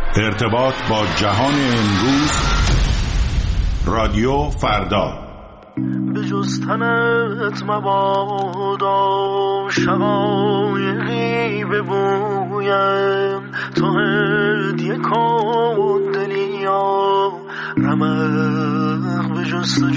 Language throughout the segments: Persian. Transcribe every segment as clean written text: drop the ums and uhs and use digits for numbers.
ارتباط با جهان امروز. رادیو فردا. به جز تنت مبادا شقایقی ببویم، تو هدیه کن دلیا رمق به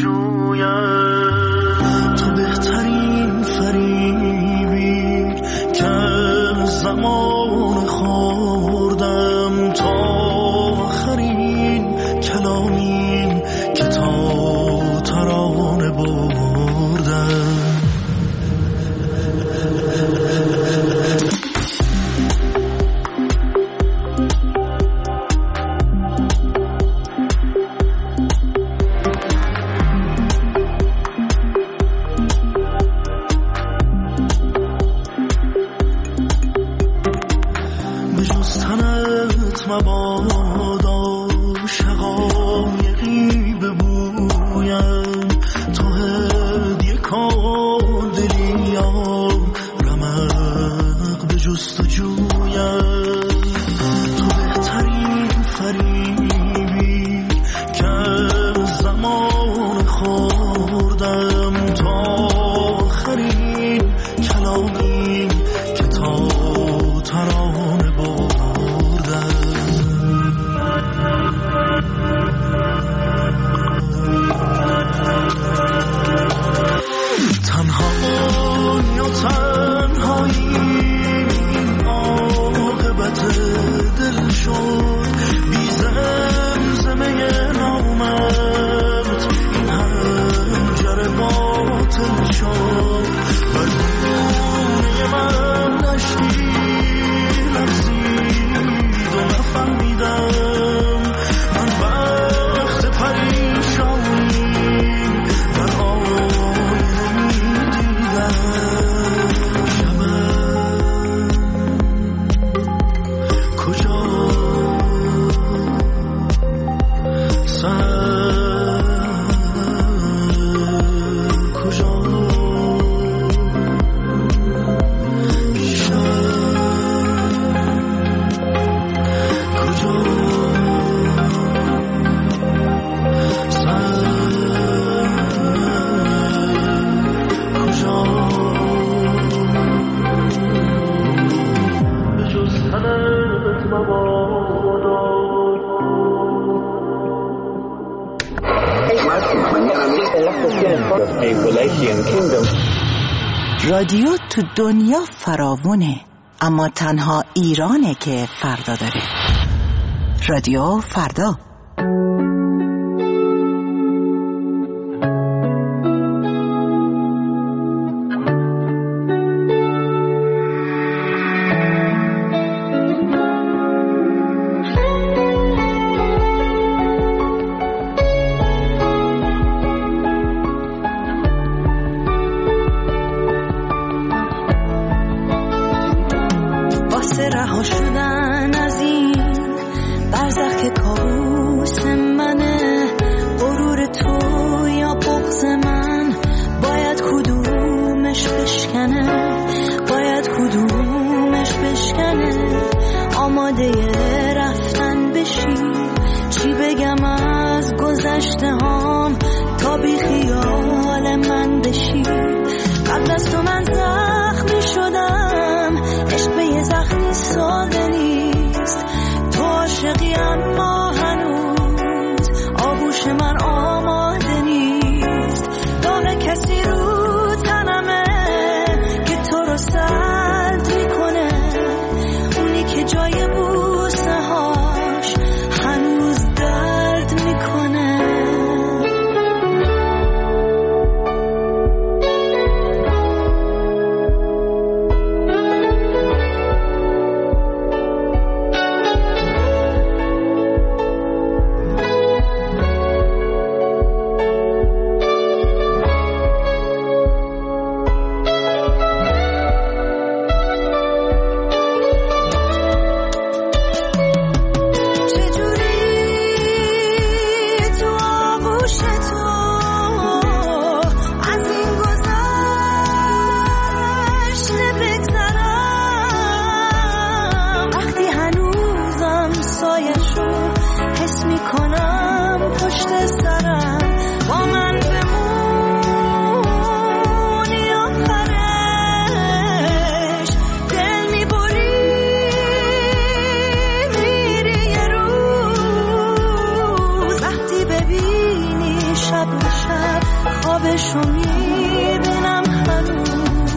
جستجویم. تو بهترین فریبی که زمان خوردم، تا آخرین کلامی که تا ترانه بردم. مبادا شقایقی ببویم، تو هدیه کن دلیا رمق به جستجویم. تو بهترین فریبی که زمان خوردم، تا آخرین کلامی که تا ترانه بردم. تنهایی این عاقبت دل شد، بی زمزمه نامت این هنجر باطل شد. بدون من نشتی لرزید و نفهمیدم من وقت پریشانی در آینه میدیدم. رادیو تو دنیا فراوونه، اما تنها ایرانه که فردا داره. رادیو فردا. رها شدن از این برزخ که کابوس منه، غرور تو یا بغض من، باید کدومش بشکنه، باید کدومش بشکنه. آماده رفتن بشی، چی بگم از گذشته هام تا بی خیال من بشی. قبل از تو من زخمی شدم، عشق به یه زخمی ساده نیست. تو عاشقی اما هنوز آغوش من آماده نیست. داغ کسی رو تنمه که تو رو سرد میکنه، اونی که جای بوسه هاش هنوز درد میکنه. میکنم پشت سرم با من بمونی آخرش دل میبری میری یه روز وقتی ببینی شب به شب خوابشو میبینم هنوز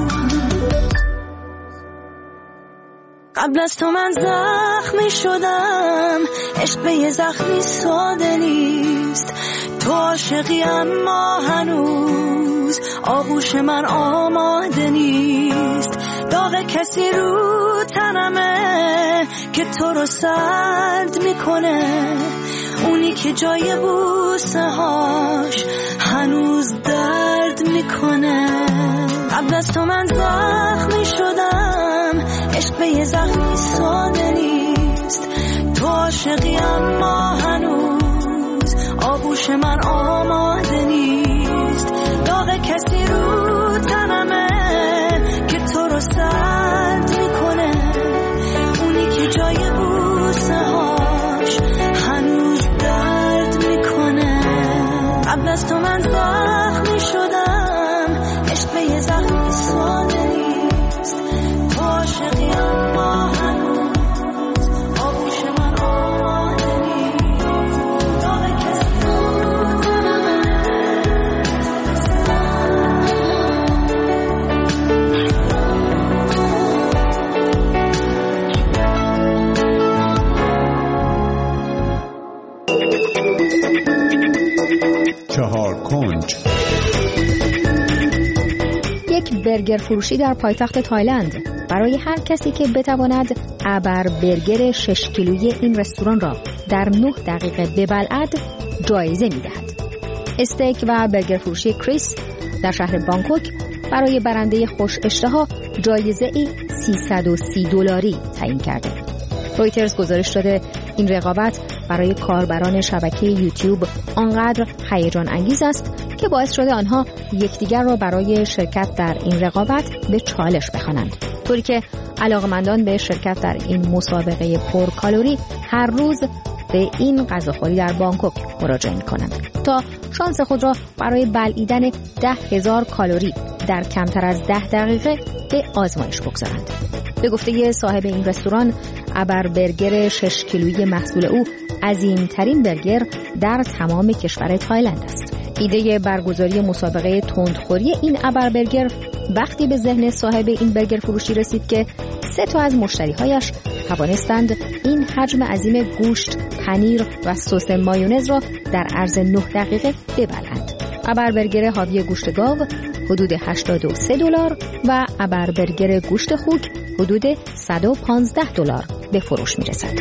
قبل از تو من زخمی شدم عشق به یه زخمی ساده نیست تو عاشقی اما هنوز آغوش من آماده نیست داغ کسی رو تنمه که تو رو سرد میکنه اونی که جای بوسه هاش هنوز درد میکنه قبل از تو من زخمی شدم عشق به یه زخمی ساده نیست تو عاشقی اما هنوز آغوش من آماده نیست داغ کسی رو تنمه که تو رو سرد میکنه اونی که جای بوسه هاش هنوز درد میکنه قبل از تو من زخمی شدم عشق به یه زخمی ساده نیست تو عاشقی اما هنوز آغوش من آماده نیست داغ کسی رو چهار کنج. یک برگر فروشی در پایتخت تایلند برای هر کسی که بتواند ابر برگر 6 کیلویی این رستوران را در 9 دقیقه ببلعد جایزه می‌دهد. استیک و برگر فروشی کریس در شهر بانکوک برای برنده خوش اشتها جایزه‌ای $330 تعیین کرده. رویترز گزارش داده این رقابت برای کاربران شبکه یوتیوب آنقدر هیجان انگیز است که باعث شده آنها یکدیگر را برای شرکت در این رقابت به چالش بخوانند، طوری که علاقمندان به شرکت در این مسابقه پرکالری هر روز به این غذاخوری در بانکوک مراجعه می‌کنند تا شانس خود را برای بلعیدن 10,000 کالری در کمتر از 10 دقیقه به آزمایش بگذارند. به گفته صاحب این رستوران، ابر برگر 6 کیلویی محصول او عظیم‌ترین برگر در تمام کشور تایلند است. ایده برگزاری مسابقه تندخوری این ابر برگر وقتی به ذهن صاحب این برگر فروشی رسید که 3 تا از مشتریهایش توانستند این حجم عظیم گوشت، پنیر و سس مایونز را در عرض 9 دقیقه ببلند. ابر برگر حاوی گوشت گاو حدود $83 و ابر برگر گوشت خوک حدود $115 به فروش می‌رسد.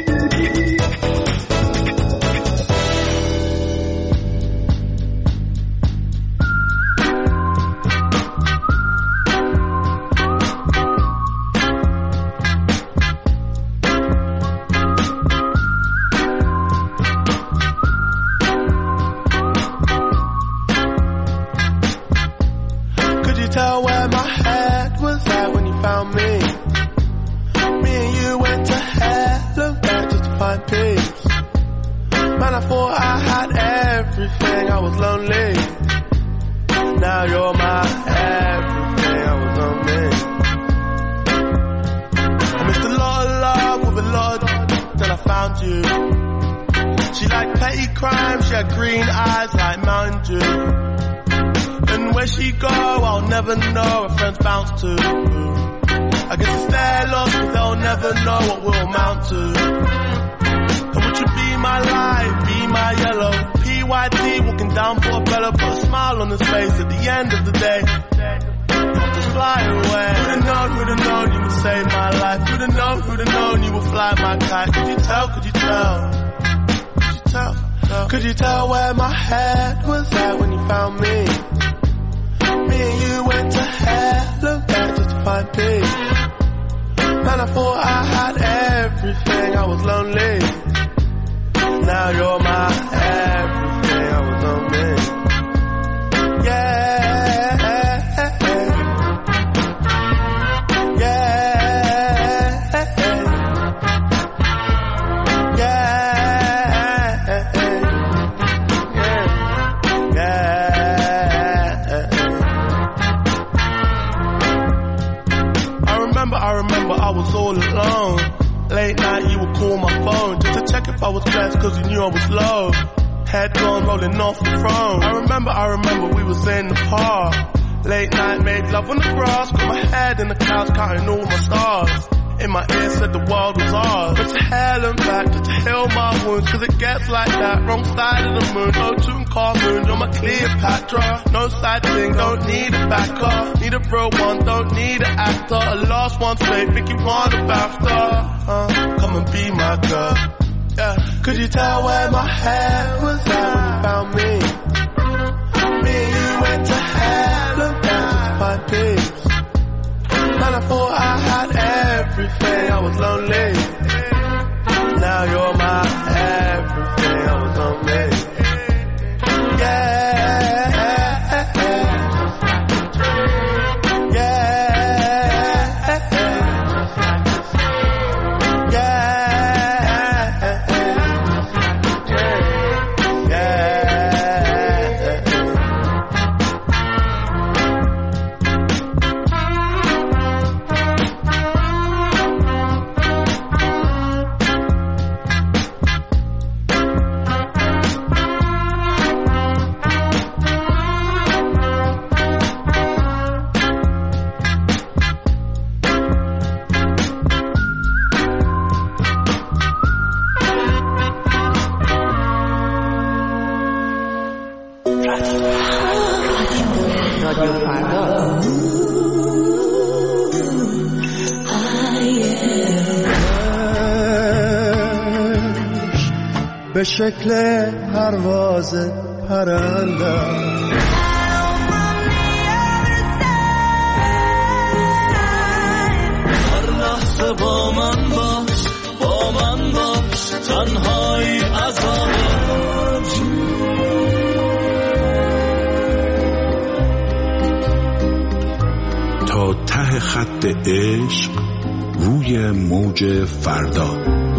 Could you tell where my head was at when you found me? Me and you went to hell and back just to find peace. Man, I thought I had everything, I was lonely. Now you're my everything, I was lonely. Yeah. Yeah. on my phone just to check if I was blessed, cause he knew I was low. Head gone rolling off the throne. I remember we was in the park. Late night, made love on the grass. Got my head in the clouds, counting all my stars. In my ear said the world was ours. Went to hell and back just to heal my wounds, cause it gets like that. Wrong side of the moon, no Tutankhamun. You're my Cleopatra. No side thing, don't need a backer. Need a real one, don't need an actor. A lost one, say, think you want a BAFTA. Come and be my girl. Yeah. Could you tell where my head was at when you found me? Me and you went to hell and back to find peace. And I thought I had everything, I was lonely. Now you're my everything, I was lonely. Yeah. به شکل پرواز پرنده هر لحظه با من باش تنهایی عذابت تا ته خط عشق روی موج فردا.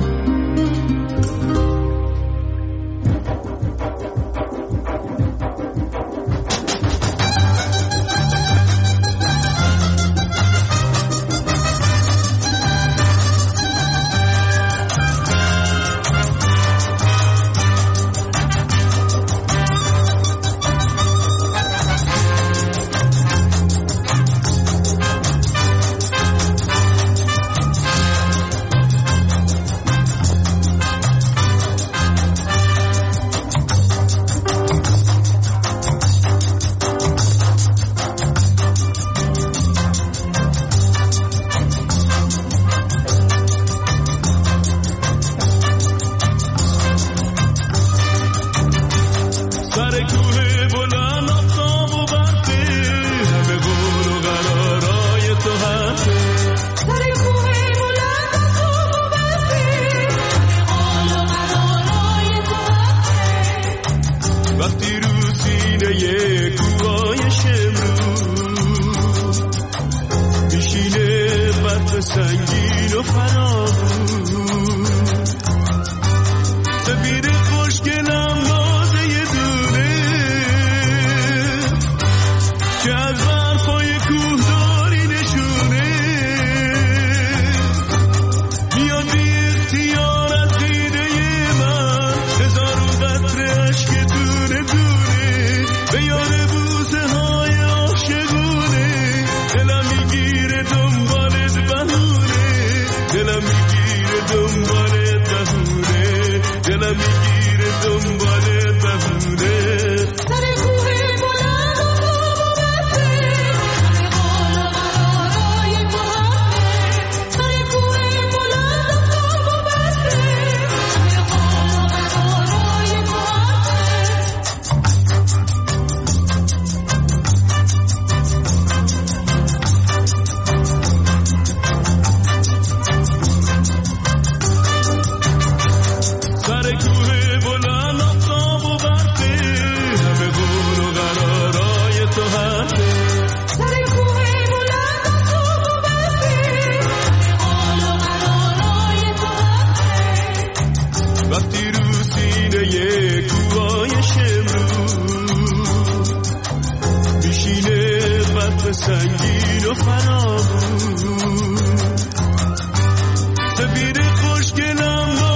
سنگین و فراموش سفید خوشگلم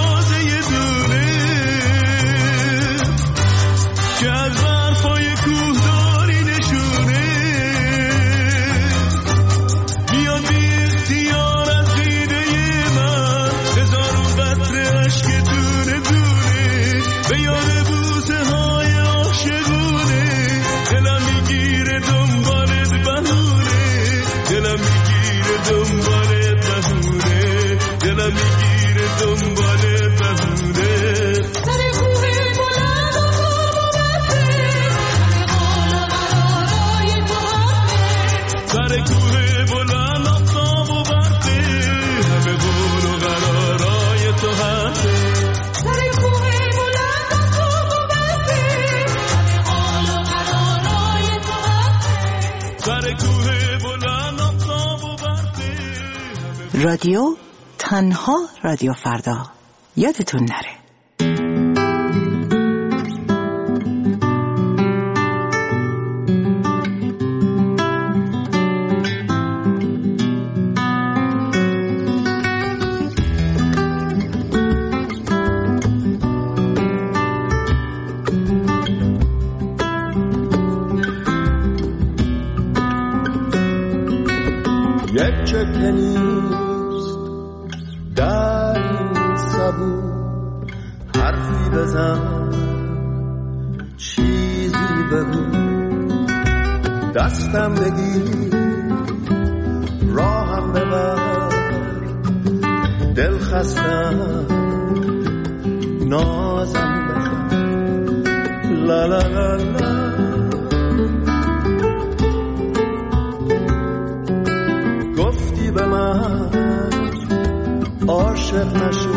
رادیو تنها رادیو فردا، یادتون نره. یک چکه نیست در این سبو، حرفی بزن چیزی بگو، دستم بگیر راهم ببر، دل خستم نازم بخر، لا لا لا لا. گفتی به من عاشق نشو،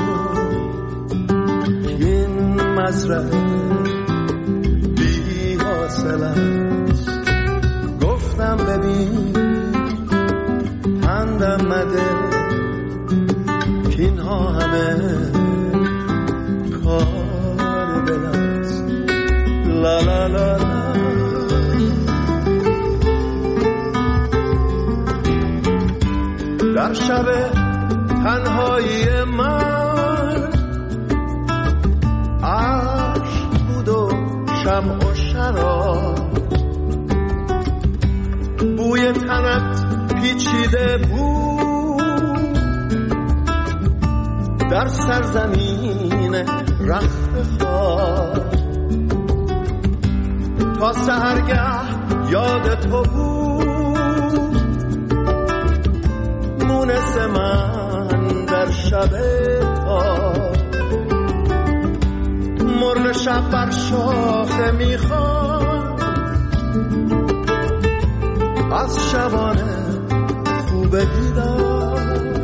این مزرعه بی حاصل است. گفتم ببین پندم مده، اینها همه کار دل است. لا لا لا لا. در شب تنهایی من عشق بود و شمع و شراب، بوی تنت پیچیده بود در سرزمین رخت خار، تا سحرگه یاد تو بود مونس من در شب تار. مرغ شب بر شاخه میخواد از شبانه خوب دیدار.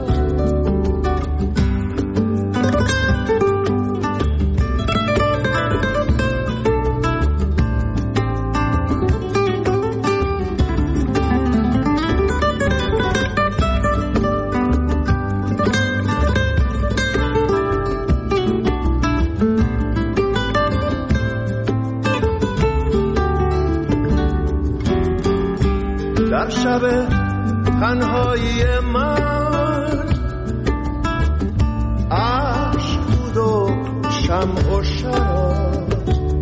در شب تنهایی من عشق بود و شمع و شراب،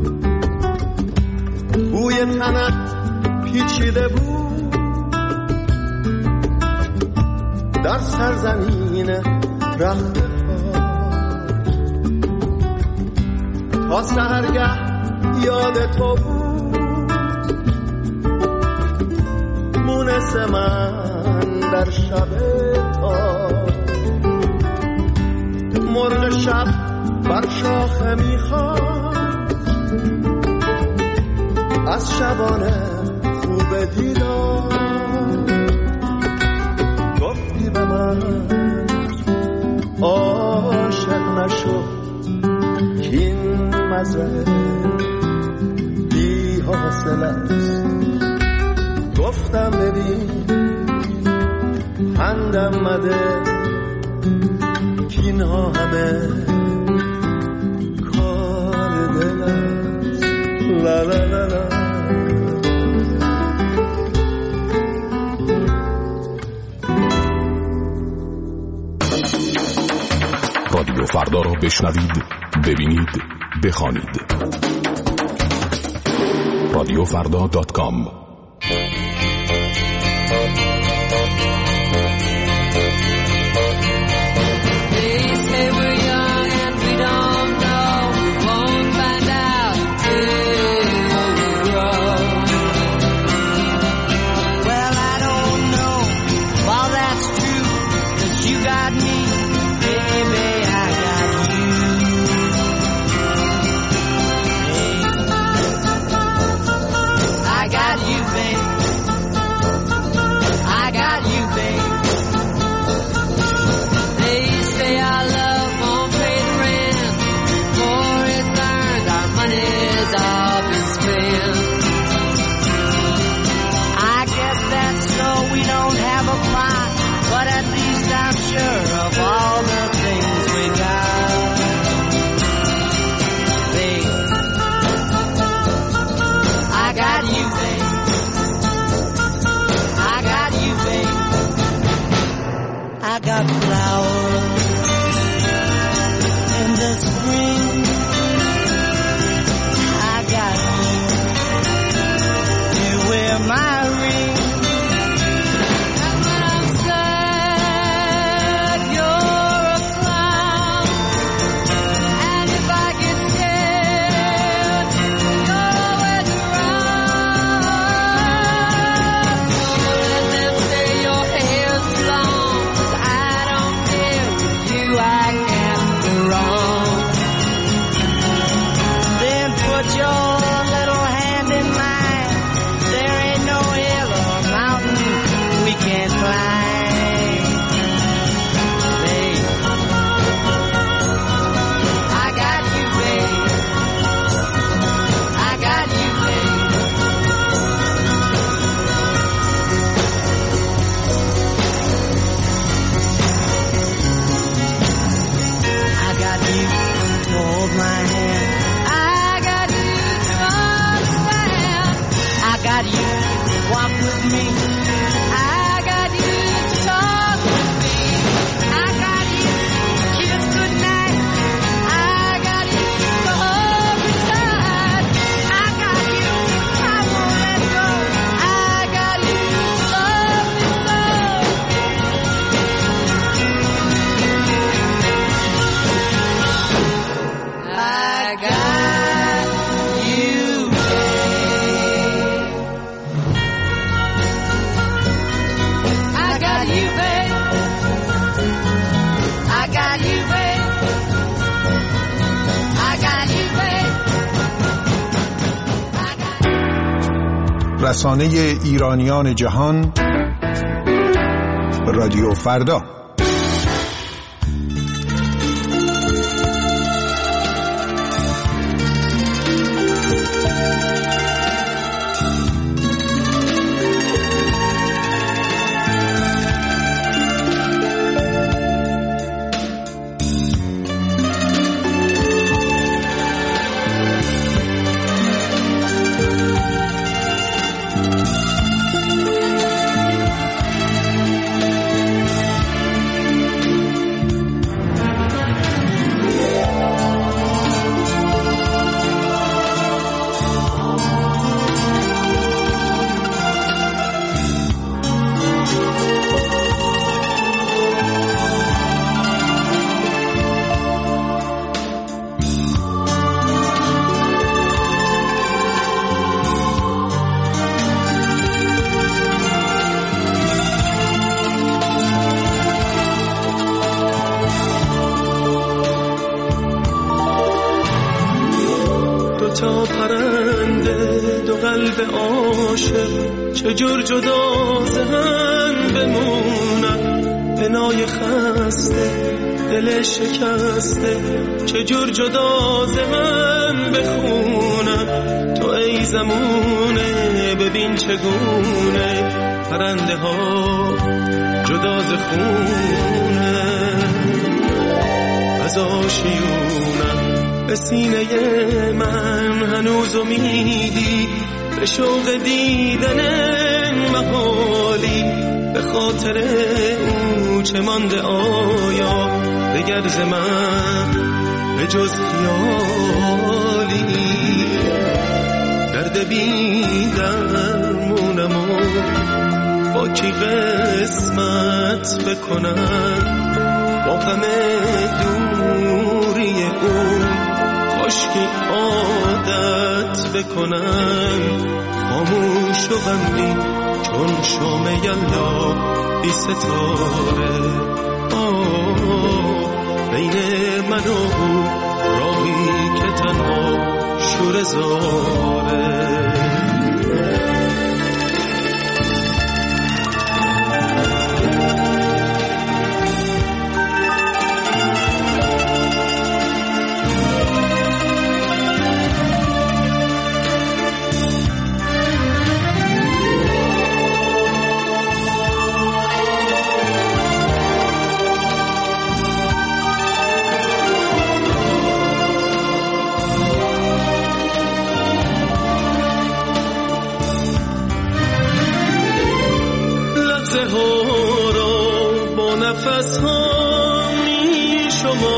بوی تنت پیچیده بود در سرزمین رخت خار، تا سحرگه یاد تو بود مونس من در شب تار. مرغ شب بر شاخه میخواد از شبانه خوب دیدار. گفتی به من عاشق نشو، کین مزرعه بی حاصل است. گفتم ببین پندم مده، کینها همه کار دل است. لا لا لا لا. رادیو فردا را بشنوید، ببینید، بخوانید. رادیوفردا.com. I got you. hold my hand. I got you to understand. I got you to walk with me. I got you to talk with me. I got you to kiss goodnight. I got you to hold me tight. I got you, I won't let go. I got you to love me so. I got you, babe. I got you, babe. I got you, babe. I got you, babe. I got رسانه ایرانیان جهان رادیو فردا. تا پرنده دو قلب عاشق چجور جدا ز هم بمونن، بنای خسته دل شکسته چجور جدا ز هم بخونن. تو ای زمونه ببین چگونه پرنده ها جدا ز خونه از آشیونن. به سینه من هنوز امیدی به شوق دیدن محالی، به خاطر او چه مانده آیا دگر ز من به جز خیالی. درد بی درمونم و با کی قسمت بکنم، با غم دوری او کاشکی عادت بکنم. خاموش و غمگین چون شام یلدا بی ستاره، بین من و او راهی که تنها شوره زاره. نفس ها می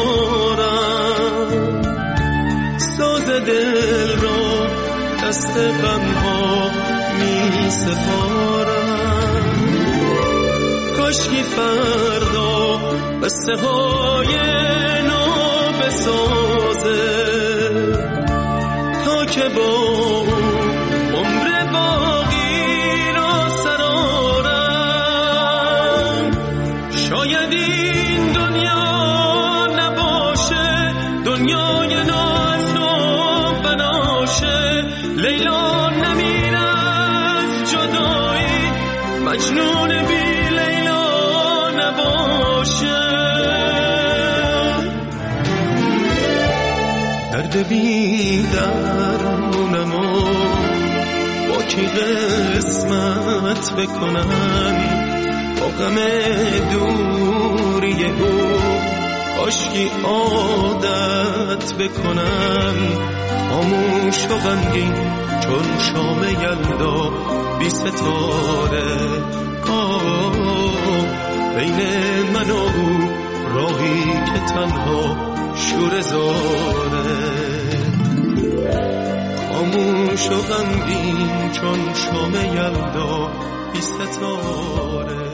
شمارم، ساز دل را دست غم ها می سپارم. کاشکی فردا قصه های نو بسازه تا که با عمر باقی را سرارم. شاید این دنیا نباشه دنیای ناز و بناشه، لیلا نمیره از جدایی، مجنون بی لیلا نباشه. درد بی درمونم و با کی قسمت بکنم، با غم دوری او کاشکی عادت بکنم خاموش و غمگین چون شام یلدا بی ستاره. بین من و او راهی که تنها شوره زاره. خاموش و غمگین چون شام یلدا بی ستاره.